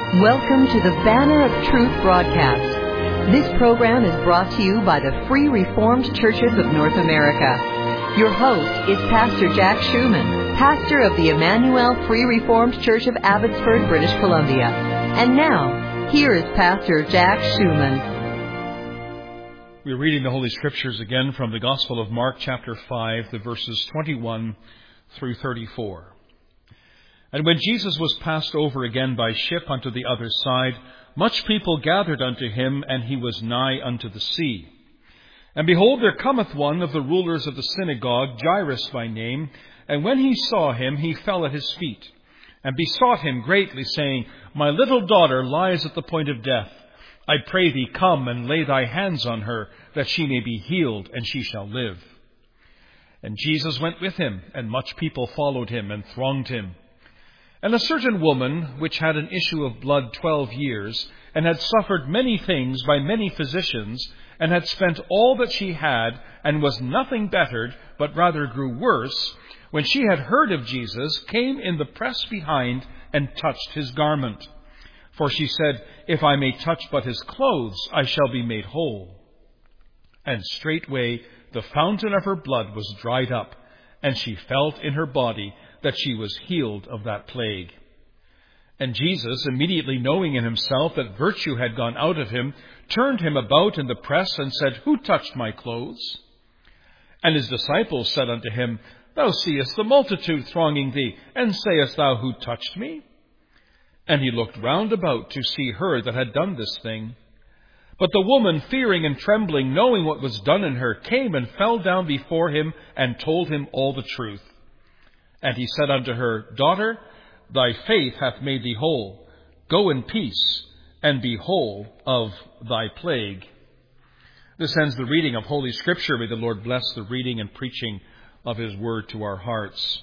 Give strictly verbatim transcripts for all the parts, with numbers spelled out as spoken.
Welcome to the Banner of Truth broadcast. This program is brought to you by the Free Reformed Churches of North America. Your host is Pastor Jack Schumann, pastor of the Emmanuel Free Reformed Church of Abbotsford, British Columbia. And now, here is Pastor Jack Schumann. We're reading the Holy Scriptures again from the Gospel of Mark, chapter five, the verses twenty-one through thirty-four. And when Jesus was passed over again by ship unto the other side, much people gathered unto him, and he was nigh unto the sea. And behold, there cometh one of the rulers of the synagogue, Jairus by name, and when he saw him, he fell at his feet, and besought him greatly, saying, My little daughter lies at the point of death. I pray thee, come and lay thy hands on her, that she may be healed, and she shall live. And Jesus went with him, and much people followed him, and thronged him. And a certain woman, which had an issue of blood twelve years, and had suffered many things by many physicians, and had spent all that she had, and was nothing bettered, but rather grew worse, when she had heard of Jesus, came in the press behind, and touched his garment. For she said, If I may touch but his clothes, I shall be made whole. And straightway the fountain of her blood was dried up, and she felt in her body that she was healed of that plague. And Jesus, immediately knowing in himself that virtue had gone out of him, turned him about in the press and said, Who touched my clothes? And his disciples said unto him, Thou seest the multitude thronging thee, and sayest thou, Who touched me? And he looked round about to see her that had done this thing. But the woman, fearing and trembling, knowing what was done in her, came and fell down before him, and told him all the truth. And he said unto her, Daughter, thy faith hath made thee whole. Go in peace, and be whole of thy plague. This ends the reading of Holy Scripture. May the Lord bless the reading and preaching of his word to our hearts.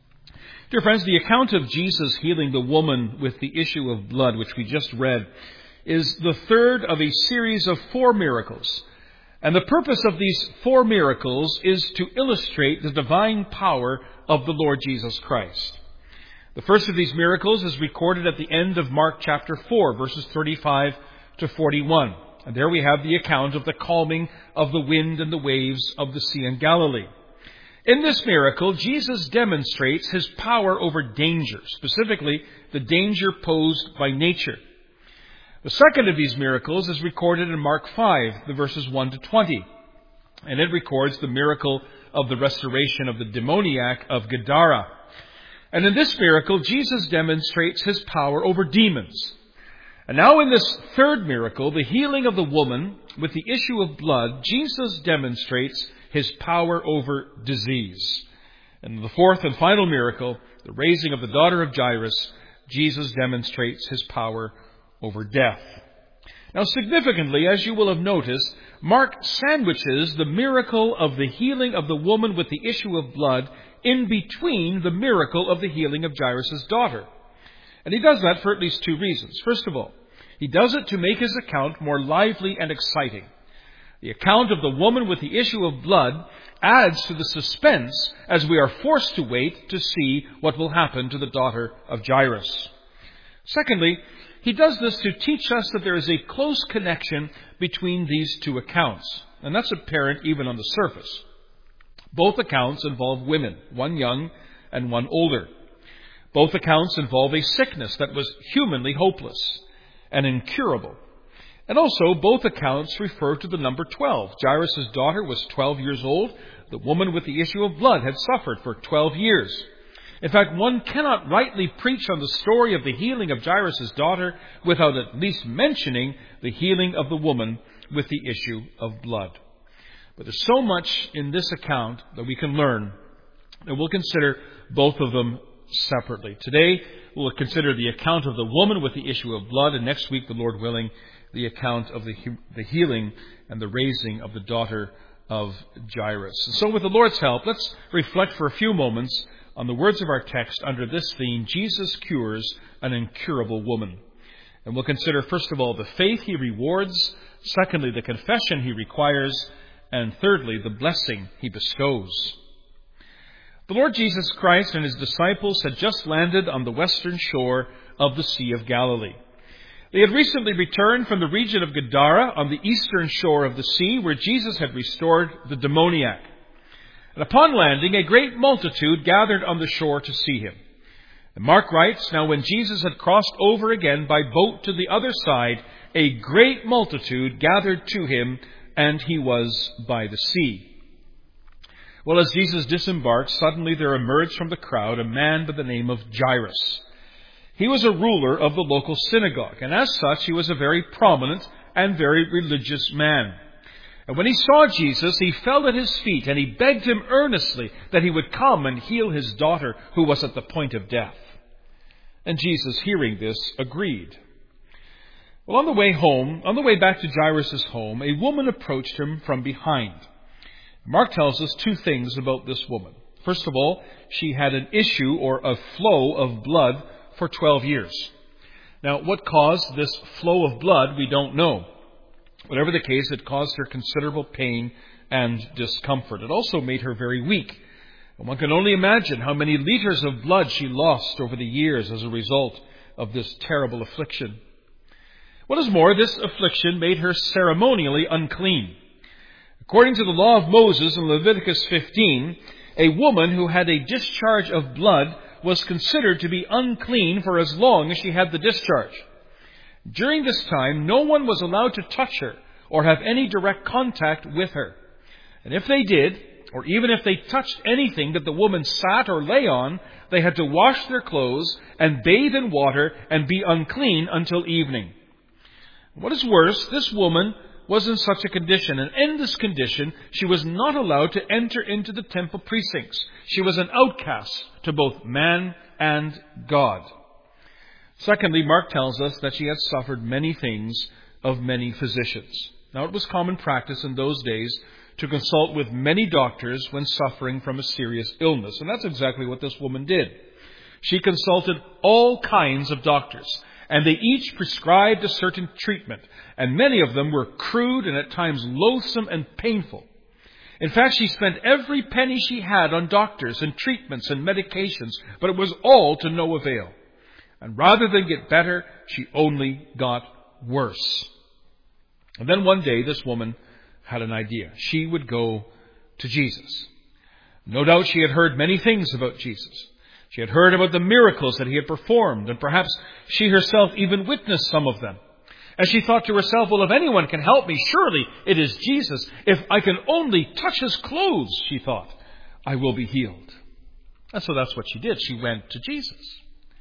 Dear friends, the account of Jesus healing the woman with the issue of blood, which we just read, is the third of a series of four miracles. And the purpose of these four miracles is to illustrate the divine power of the Lord Jesus Christ. The first of these miracles is recorded at the end of Mark chapter four, verses thirty-five to forty-one. And there we have the account of the calming of the wind and the waves of the sea in Galilee. In this miracle, Jesus demonstrates his power over danger, specifically the danger posed by nature. The second of these miracles is recorded in Mark five, the verses one to twenty. And it records the miracle of the restoration of the demoniac of Gadara. And in this miracle, Jesus demonstrates his power over demons. And now in this third miracle, the healing of the woman with the issue of blood, Jesus demonstrates his power over disease. And in the fourth and final miracle, the raising of the daughter of Jairus, Jesus demonstrates his power over death. Now, significantly, as you will have noticed, Mark sandwiches the miracle of the healing of the woman with the issue of blood in between the miracle of the healing of Jairus' daughter. And he does that for at least two reasons. First of all, he does it to make his account more lively and exciting. The account of the woman with the issue of blood adds to the suspense as we are forced to wait to see what will happen to the daughter of Jairus. Secondly, he does this to teach us that there is a close connection between these two accounts. And that's apparent even on the surface. Both accounts involve women, one young and one older. Both accounts involve a sickness that was humanly hopeless and incurable. And also, both accounts refer to the number twelve. Jairus' daughter was twelve years old. The woman with the issue of blood had suffered for twelve years. In fact, one cannot rightly preach on the story of the healing of Jairus' daughter without at least mentioning the healing of the woman with the issue of blood. But there's so much in this account that we can learn, and we'll consider both of them separately. Today, we'll consider the account of the woman with the issue of blood, and next week, the Lord willing, the account of the, the healing and the raising of the daughter of Jairus. And so with the Lord's help, let's reflect for a few moments on the words of our text under this theme, Jesus cures an incurable woman. And we'll consider, first of all, the faith he rewards, secondly, the confession he requires, and thirdly, the blessing he bestows. The Lord Jesus Christ and his disciples had just landed on the western shore of the Sea of Galilee. They had recently returned from the region of Gadara on the eastern shore of the sea, where Jesus had restored the demoniac. And upon landing, a great multitude gathered on the shore to see him. And Mark writes, "Now when Jesus had crossed over again by boat to the other side, a great multitude gathered to him, and he was by the sea." Well, as Jesus disembarked, suddenly there emerged from the crowd a man by the name of Jairus. He was a ruler of the local synagogue, and as such he was a very prominent and very religious man. And when he saw Jesus, he fell at his feet, and he begged him earnestly that he would come and heal his daughter, who was at the point of death. And Jesus, hearing this, agreed. Well, on the way home, on the way back to Jairus' home, a woman approached him from behind. Mark tells us two things about this woman. First of all, she had an issue or a flow of blood for twelve years. Now, what caused this flow of blood, we don't know. Whatever the case, it caused her considerable pain and discomfort. It also made her very weak. And one can only imagine how many liters of blood she lost over the years as a result of this terrible affliction. What is more, this affliction made her ceremonially unclean. According to the law of Moses in Leviticus fifteen, a woman who had a discharge of blood was considered to be unclean for as long as she had the discharge. During this time, no one was allowed to touch her or have any direct contact with her. And if they did, or even if they touched anything that the woman sat or lay on, they had to wash their clothes and bathe in water and be unclean until evening. What is worse, this woman was in such a condition, and in this condition, she was not allowed to enter into the temple precincts. She was an outcast to both man and God. Secondly, Mark tells us that she had suffered many things of many physicians. Now, it was common practice in those days to consult with many doctors when suffering from a serious illness, and that's exactly what this woman did. She consulted all kinds of doctors, and they each prescribed a certain treatment, and many of them were crude and at times loathsome and painful. In fact, she spent every penny she had on doctors and treatments and medications, but it was all to no avail. And rather than get better, she only got worse. And then one day, this woman had an idea. She would go to Jesus. No doubt she had heard many things about Jesus. She had heard about the miracles that he had performed, and perhaps she herself even witnessed some of them. And she thought to herself, well, if anyone can help me, surely it is Jesus. If I can only touch his clothes, she thought, I will be healed. And so that's what she did. She went to Jesus.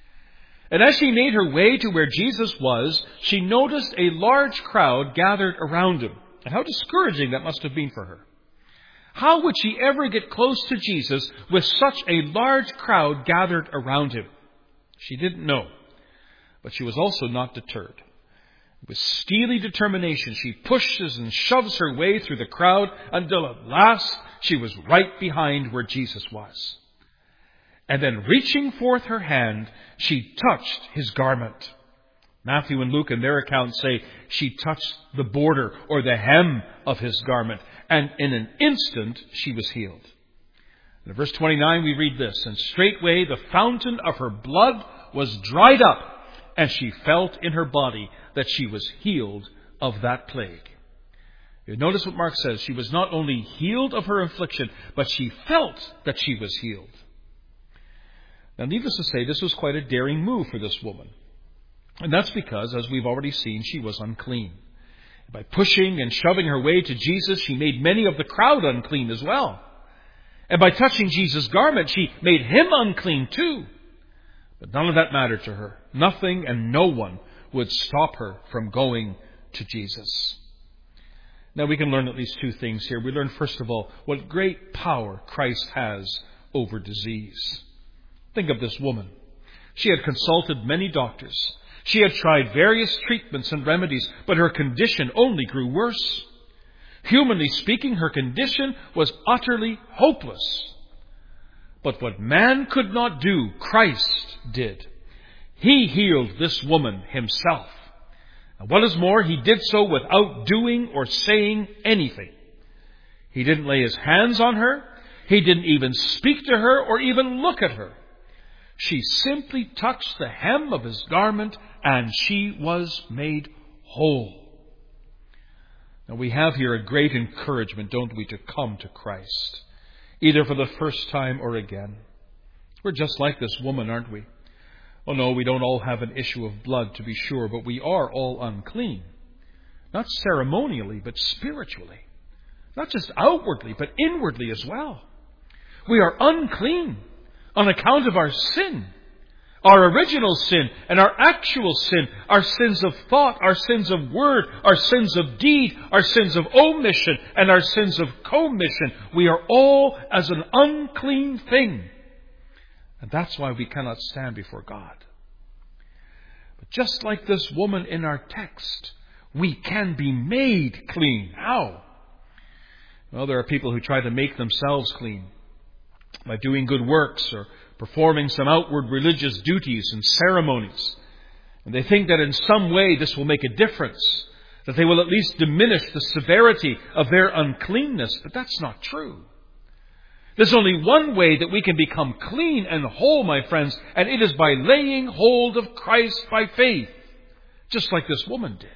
And as she made her way to where Jesus was, she noticed a large crowd gathered around him. And how discouraging that must have been for her. How would she ever get close to Jesus with such a large crowd gathered around him? She didn't know. But she was also not deterred. With steely determination, she pushes and shoves her way through the crowd until at last she was right behind where Jesus was. And then reaching forth her hand, she touched his garment. Matthew and Luke in their accounts say she touched the border or the hem of his garment. And in an instant, she was healed. In verse twenty-nine, we read this, and straightway the fountain of her blood was dried up, and she felt in her body that she was healed of that plague. You notice what Mark says. She was not only healed of her affliction, but she felt that she was healed. Now, needless to say, this was quite a daring move for this woman. And that's because, as we've already seen, she was unclean. By pushing and shoving her way to Jesus, she made many of the crowd unclean as well. And by touching Jesus' garment, she made him unclean too. But none of that mattered to her. Nothing and no one would stop her from going to Jesus. Now we can learn at least two things here. We learn, first of all, what great power Christ has over disease. Think of this woman. She had consulted many doctors. She had tried various treatments and remedies, but her condition only grew worse. Humanly speaking, her condition was utterly hopeless. But what man could not do, Christ did. He healed this woman himself. And what is more, he did so without doing or saying anything. He didn't lay his hands on her. He didn't even speak to her or even look at her. She simply touched the hem of his garment and she was made whole. Now we have here a great encouragement, don't we, to come to Christ, either for the first time or again. We're just like this woman, aren't we? Oh no, we don't all have an issue of blood, to be sure, but we are all unclean. Not ceremonially, but spiritually. Not just outwardly, but inwardly as well. We are unclean on account of our sin. Our original sin and our actual sin, our sins of thought, our sins of word, our sins of deed, our sins of omission, and our sins of commission. We are all as an unclean thing. And that's why we cannot stand before God. But just like this woman in our text, we can be made clean. How? Well, there are people who try to make themselves clean by doing good works or performing some outward religious duties and ceremonies. And they think that in some way this will make a difference, that they will at least diminish the severity of their uncleanness. But that's not true. There's only one way that we can become clean and whole, my friends, and it is by laying hold of Christ by faith, just like this woman did.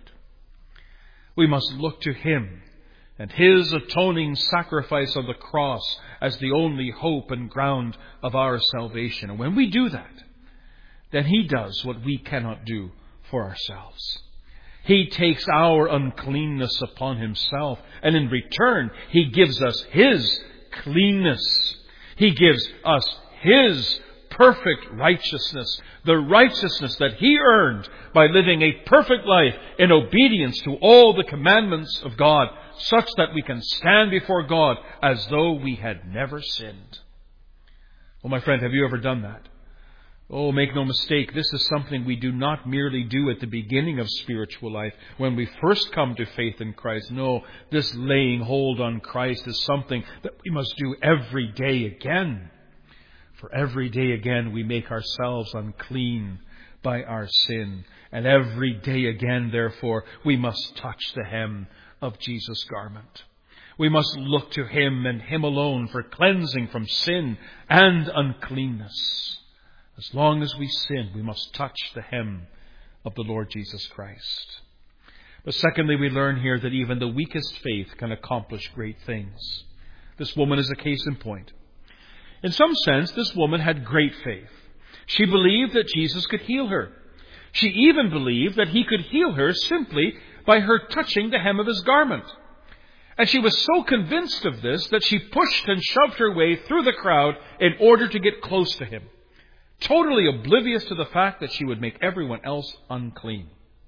We must look to Him and His atoning sacrifice on the cross as the only hope and ground of our salvation. And when we do that, then He does what we cannot do for ourselves. He takes our uncleanness upon Himself, and in return, He gives us His cleanness. He gives us His perfect righteousness, the righteousness that He earned by living a perfect life in obedience to all the commandments of God, such that we can stand before God as though we had never sinned. Well, my friend, have you ever done that? Oh, make no mistake, this is something we do not merely do at the beginning of spiritual life, when we first come to faith in Christ. No, this laying hold on Christ is something that we must do every day again. For every day again we make ourselves unclean by our sin. And every day again, therefore, we must touch the hem of Jesus' garment. We must look to Him and Him alone for cleansing from sin and uncleanness. As long as we sin, we must touch the hem of the Lord Jesus Christ. But secondly, we learn here that even the weakest faith can accomplish great things. This woman is a case in point. In some sense, this woman had great faith. She believed that Jesus could heal her. She even believed that He could heal her simply by her touching the hem of His garment. And she was so convinced of this that she pushed and shoved her way through the crowd in order to get close to Him, totally oblivious to the fact that she would make everyone else unclean.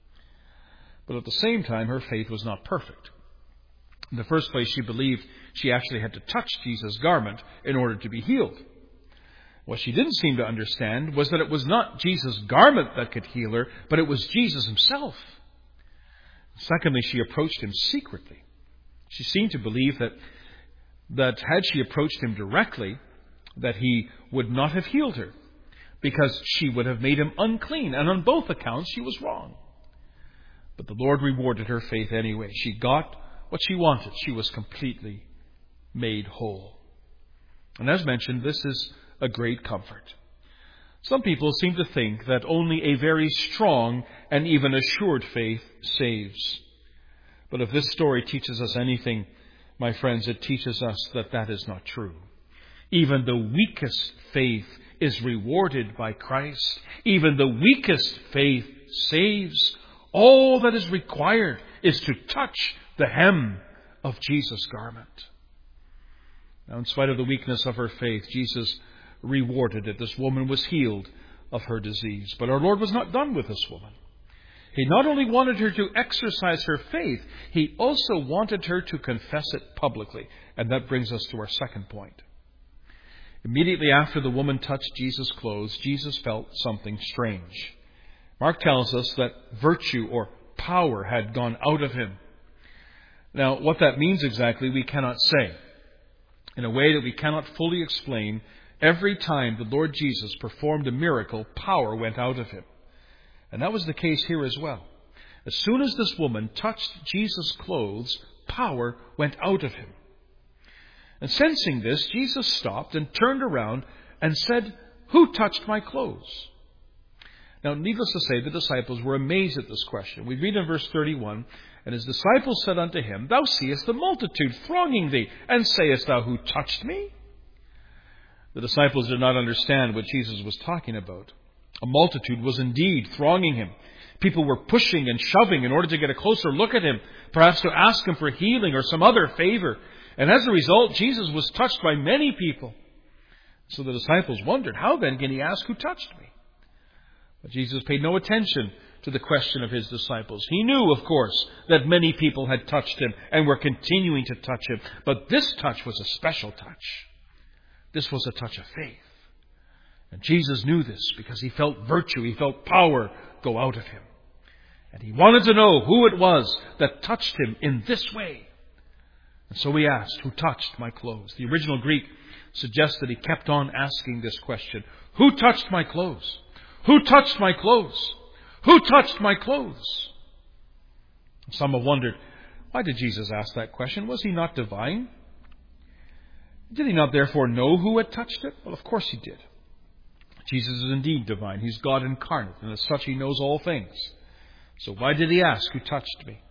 But at the same time, her faith was not perfect. In the first place, she believed she actually had to touch Jesus' garment in order to be healed. What she didn't seem to understand was that it was not Jesus' garment that could heal her, but it was Jesus Himself. Secondly, she approached Him secretly. She seemed to believe that, that had she approached Him directly, that He would not have healed her, because she would have made Him unclean. And on both accounts, she was wrong. But the Lord rewarded her faith anyway. She got what she wanted. She was completely made whole. And as mentioned, this is a great comfort. Some people seem to think that only a very strong and even assured faith saves. But if this story teaches us anything, my friends, it teaches us that that is not true. Even the weakest faith is rewarded by Christ. Even the weakest faith saves. All that is required is to touch the hem of Jesus' garment. Now, in spite of the weakness of her faith, Jesus rewarded it. This woman was healed of her disease. But our Lord was not done with this woman. He not only wanted her to exercise her faith, He also wanted her to confess it publicly. And that brings us to our second point. Immediately after the woman touched Jesus' clothes, Jesus felt something strange. Mark tells us that virtue or power had gone out of Him. Now, what that means exactly, we cannot say. In a way that we cannot fully explain, every time the Lord Jesus performed a miracle, power went out of Him. And that was the case here as well. As soon as this woman touched Jesus' clothes, power went out of Him. And sensing this, Jesus stopped and turned around and said, "Who touched my clothes?" Now, needless to say, the disciples were amazed at this question. We read in verse thirty-one, "And his disciples said unto him, Thou seest the multitude thronging thee, and sayest thou, Who touched me?" The disciples did not understand what Jesus was talking about. A multitude was indeed thronging him. People were pushing and shoving in order to get a closer look at him, perhaps to ask him for healing or some other favor. And as a result, Jesus was touched by many people. So the disciples wondered, how then can he ask, "Who touched me?" But Jesus paid no attention to the question of his disciples. He knew, of course, that many people had touched him and were continuing to touch him. But this touch was a special touch. This was a touch of faith. And Jesus knew this because he felt virtue, he felt power go out of him. And he wanted to know who it was that touched him in this way. And so he asked, "Who touched my clothes?" The original Greek suggests that he kept on asking this question. "Who touched my clothes? Who touched my clothes? Who touched my clothes?" Some have wondered, why did Jesus ask that question? Was he not divine? Did he not therefore know who had touched it? Well, of course he did. Jesus is indeed divine. He's God incarnate, and as such he knows all things. So why did he ask, "Who touched me?"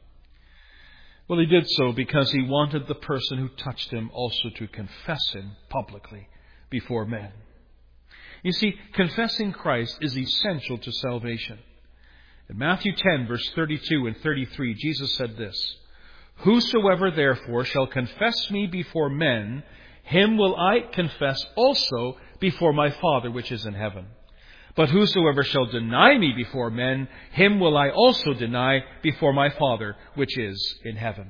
Well, he did so because he wanted the person who touched him also to confess him publicly before men. You see, confessing Christ is essential to salvation. In Matthew ten, verse thirty-two and thirty-three, Jesus said this, "Whosoever therefore shall confess me before men, him will I confess also before my Father which is in heaven. But whosoever shall deny me before men, him will I also deny before my Father which is in heaven."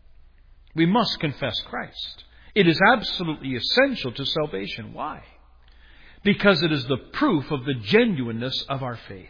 We must confess Christ. It is absolutely essential to salvation. Why? Because it is the proof of the genuineness of our faith.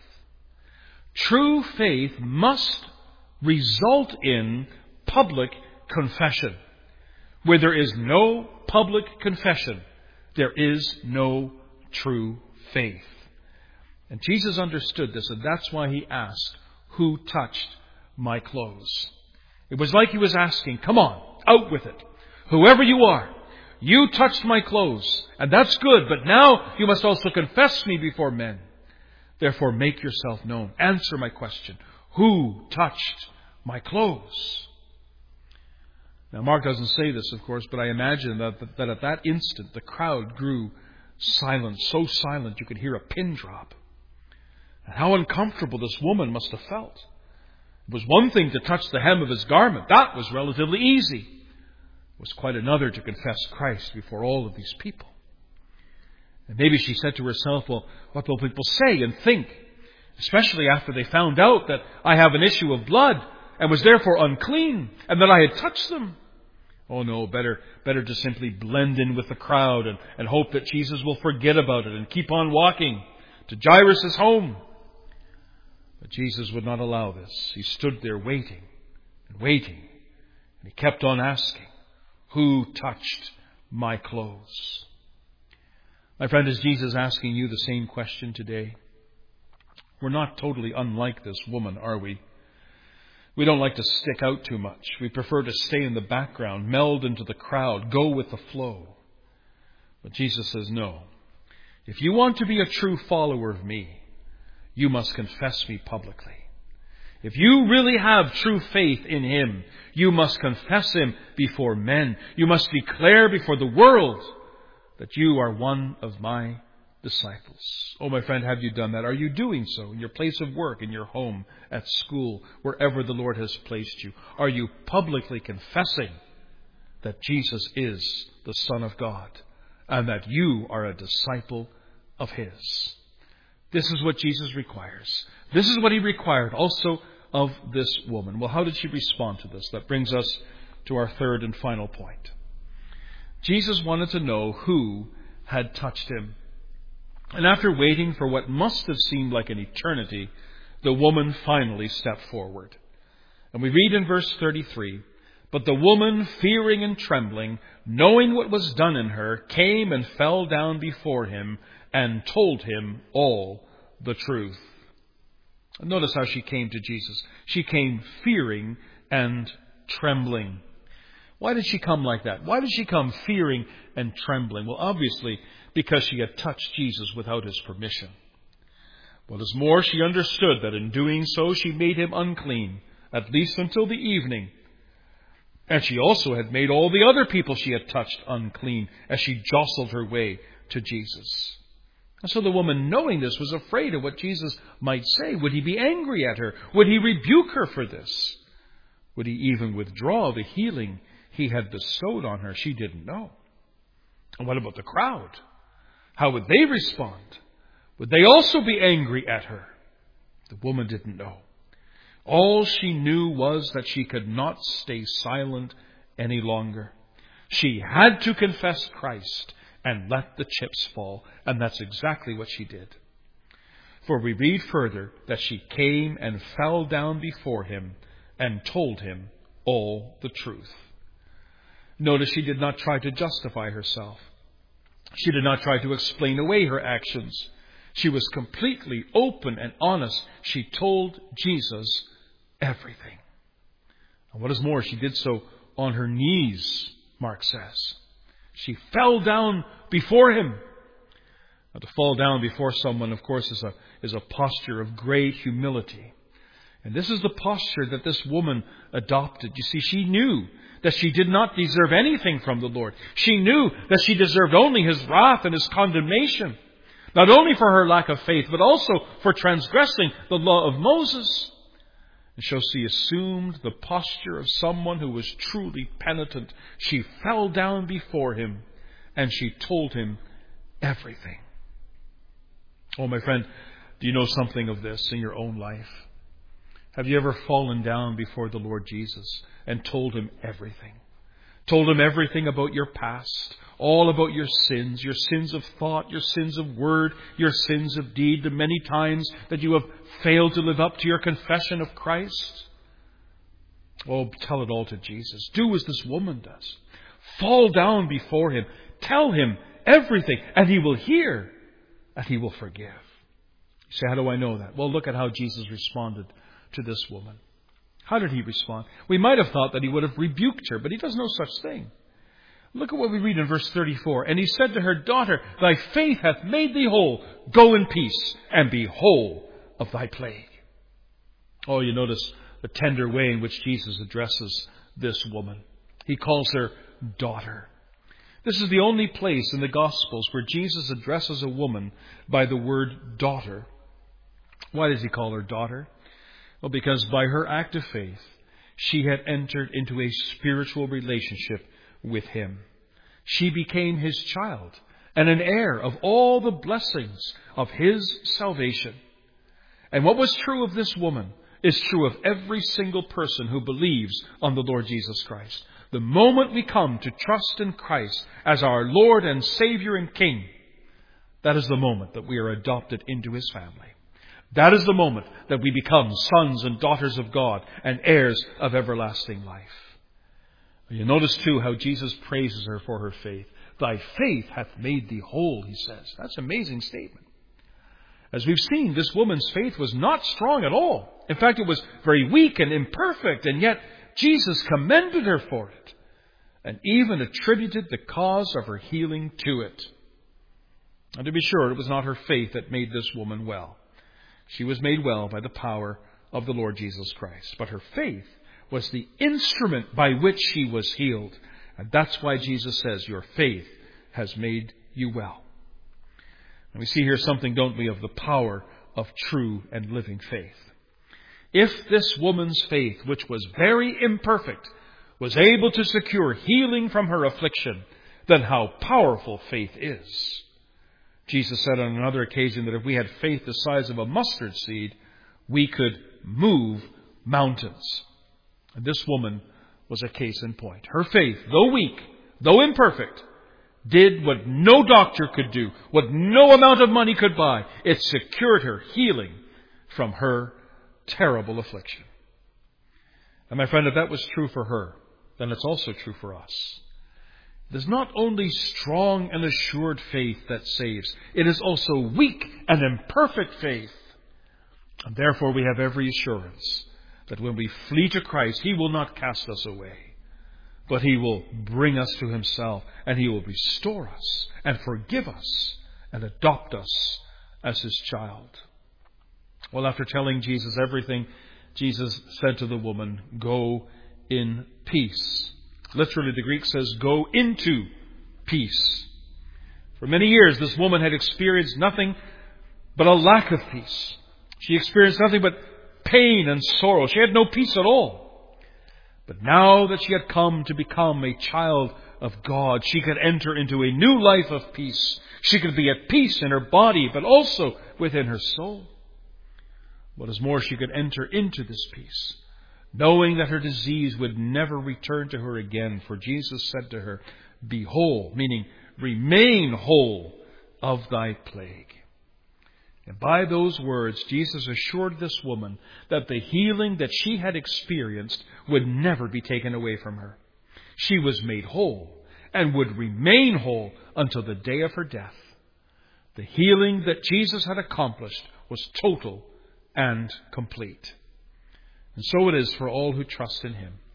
True faith must result in public confession. Where there is no public confession, there is no true faith. And Jesus understood this, and that's why he asked, "Who touched my clothes?" It was like he was asking, "Come on, out with it. Whoever you are, you touched my clothes, and that's good, but now you must also confess me before men. Therefore make yourself known. Answer my question. Who touched my clothes?" Now, Mark doesn't say this, of course, but I imagine that, that at that instant the crowd grew silent, so silent you could hear a pin drop. And how uncomfortable this woman must have felt. It was one thing to touch the hem of his garment. That was relatively easy. It was quite another to confess Christ before all of these people. And maybe she said to herself, well, what will people say and think? Especially after they found out that I have an issue of blood and was therefore unclean and that I had touched them. Oh no, better better to simply blend in with the crowd and, and hope that Jesus will forget about it and keep on walking to Jairus' home. But Jesus would not allow this. He stood there waiting and waiting. And he kept on asking, "Who touched my clothes?" My friend, is Jesus asking you the same question today? We're not totally unlike this woman, are we? We don't like to stick out too much. We prefer to stay in the background, meld into the crowd, go with the flow. But Jesus says, no. If you want to be a true follower of me, you must confess me publicly. If you really have true faith in him, you must confess him before men. You must declare before the world that you are one of my disciples. Oh, my friend, have you done that? Are you doing so in your place of work, in your home, at school, wherever the Lord has placed you? Are you publicly confessing that Jesus is the Son of God and that you are a disciple of his? This is what Jesus requires. This is what he required also of this woman. Well, how did she respond to this? That brings us to our third and final point. Jesus wanted to know who had touched him. And after waiting for what must have seemed like an eternity, the woman finally stepped forward. And we read in verse thirty-three, "But the woman, fearing and trembling, knowing what was done in her, came and fell down before him and told him all the truth." And notice how she came to Jesus. She came fearing and trembling. Why did she come like that? Why did she come fearing and trembling? Well, obviously, because she had touched Jesus without his permission. What is more, she understood that in doing so she made him unclean, at least until the evening. And she also had made all the other people she had touched unclean as she jostled her way to Jesus. And so the woman, knowing this, was afraid of what Jesus might say. Would he be angry at her? Would he rebuke her for this? Would he even withdraw the healing he had bestowed on her? She didn't know. And what about the crowd? How would they respond? Would they also be angry at her? The woman didn't know. All she knew was that she could not stay silent any longer. She had to confess Christ and let the chips fall. And that's exactly what she did. For we read further that she came and fell down before him and told him all the truth. Notice she did not try to justify herself. She did not try to explain away her actions. She was completely open and honest. She told Jesus everything. And what is more, she did so on her knees, Mark says. She fell down before him. Now, to fall down before someone, of course, is a, is a posture of great humility. And this is the posture that this woman adopted. You see, she knew that she did not deserve anything from the Lord. She knew that she deserved only his wrath and his condemnation. Not only for her lack of faith, but also for transgressing the law of Moses. And so she assumed the posture of someone who was truly penitent. She fell down before him and she told him everything. Oh, my friend, do you know something of this in your own life? Have you ever fallen down before the Lord Jesus and told him everything? Told him everything about your past, all about your sins, your sins of thought, your sins of word, your sins of deed, the many times that you have failed to live up to your confession of Christ? Oh, tell it all to Jesus. Do as this woman does. Fall down before him. Tell him everything, and he will hear, and he will forgive. You say, how do I know that? Well, look at how Jesus responded to this woman. How did he respond? We might have thought that he would have rebuked her, but he does no such thing. Look at what we read in verse thirty-four. And he said to her, daughter, thy faith hath made thee whole. Go in peace and be whole of thy plague. Oh, you notice the tender way in which Jesus addresses this woman. He calls her daughter. This is the only place in the Gospels where Jesus addresses a woman by the word daughter. Why does he call her daughter? Well, because by her act of faith, she had entered into a spiritual relationship with him. She became his child and an heir of all the blessings of his salvation. And what was true of this woman is true of every single person who believes on the Lord Jesus Christ. The moment we come to trust in Christ as our Lord and Savior and King, that is the moment that we are adopted into his family. That is the moment that we become sons and daughters of God and heirs of everlasting life. You notice too how Jesus praises her for her faith. Thy faith hath made thee whole, he says. That's an amazing statement. As we've seen, this woman's faith was not strong at all. In fact, it was very weak and imperfect, and yet Jesus commended her for it and even attributed the cause of her healing to it. And to be sure, it was not her faith that made this woman well. She was made well by the power of the Lord Jesus Christ. But her faith was the instrument by which she was healed. And that's why Jesus says, your faith has made you well. And we see here something, don't we, of the power of true and living faith. If this woman's faith, which was very imperfect, was able to secure healing from her affliction, then how powerful faith is. Jesus said on another occasion that if we had faith the size of a mustard seed, we could move mountains. And this woman was a case in point. Her faith, though weak, though imperfect, did what no doctor could do, what no amount of money could buy. It secured her healing from her terrible affliction. And my friend, if that was true for her, then it's also true for us. It is not only strong and assured faith that saves. It is also weak and imperfect faith. And therefore we have every assurance that when we flee to Christ, he will not cast us away. but He will bring us to Himself, and He will restore us and forgive us and adopt us as His child. Well, after telling Jesus everything, Jesus said to the woman, "Go in peace." Literally, the Greek says, "Go into peace." For many years, this woman had experienced nothing but a lack of peace. She experienced nothing but pain and sorrow. She had no peace at all. But now that she had come to become a child of God, she could enter into a new life of peace. She could be at peace in her body, but also within her soul. What is more, she could enter into this peace, knowing that her disease would never return to her again. For Jesus said to her, "Be whole," meaning remain whole of thy plague. And by those words, Jesus assured this woman that the healing that she had experienced would never be taken away from her. She was made whole and would remain whole until the day of her death. The healing that Jesus had accomplished was total and complete. And so it is for all who trust in Him.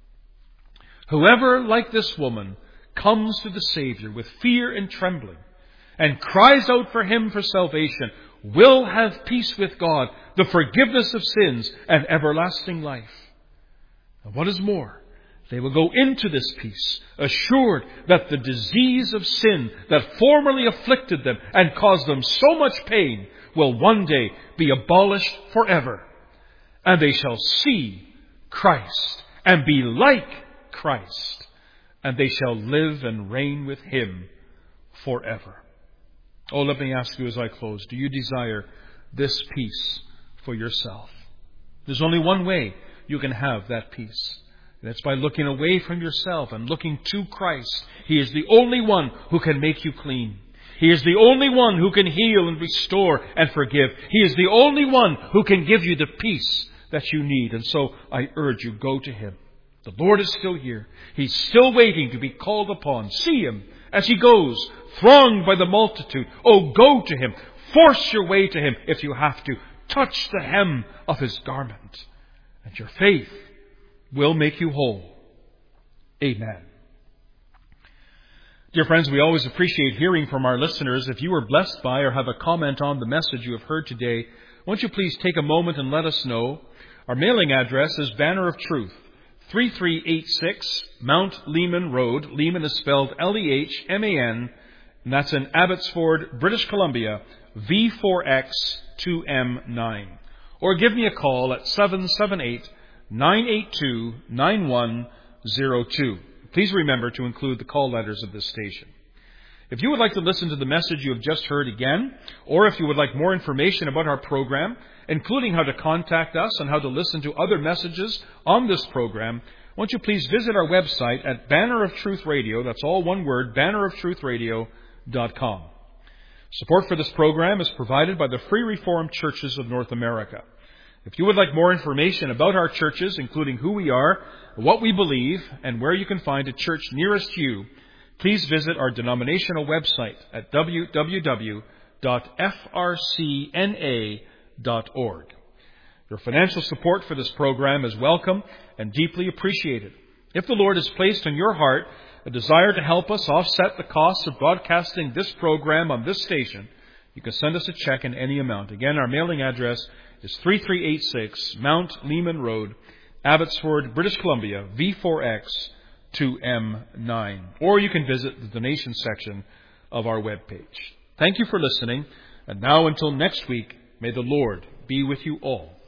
Whoever, like this woman, comes to the Savior with fear and trembling and cries out for Him for salvation will have peace with God, the forgiveness of sins, and everlasting life. And what is more, they will go into this peace, assured that the disease of sin that formerly afflicted them and caused them so much pain will one day be abolished forever. And they shall see Christ and be like Christ, and they shall live and reign with Him forever. Oh, let me ask you as I close, do you desire this peace for yourself? There's only one way you can have that peace. And it's by looking away from yourself and looking to Christ. He is the only one who can make you clean. He is the only one who can heal and restore and forgive. He is the only one who can give you the peace that you need. And so I urge you, go to Him. The Lord is still here. He's still waiting to be called upon. See Him as He goes, thronged by the multitude. Oh, go to Him. Force your way to Him if you have to. Touch the hem of His garment, and your faith will make you whole. Amen. Dear friends, we always appreciate hearing from our listeners. If you were blessed by or have a comment on the message you have heard today, won't you please take a moment and let us know? Our mailing address is Banner of Truth, three three eight six Mount Lehman Road. Lehman is spelled L E H M A N, and that's in Abbotsford, British Columbia, V four X two M nine. Or give me a call at seven seven eight, nine eight two, nine one zero two. Please remember to include the call letters of this station. If you would like to listen to the message you have just heard again, or if you would like more information about our program, including how to contact us and how to listen to other messages on this program, won't you please visit our website at Banner of Truth Radio, that's all one word, banner of truth radio dot com. Support for this program is provided by the Free Reformed Churches of North America. If you would like more information about our churches, including who we are, what we believe, and where you can find a church nearest you, please visit our denominational website at w w w dot f r c n a dot org. Your financial support for this program is welcome and deeply appreciated. If the Lord has placed in your heart a desire to help us offset the costs of broadcasting this program on this station, you can send us a check in any amount. Again, our mailing address is three three eight six Mount Lehman Road, Abbotsford, British Columbia, V four X two M nine. Or you can visit the donation section of our webpage. Thank you for listening. And now until next week, may the Lord be with you all.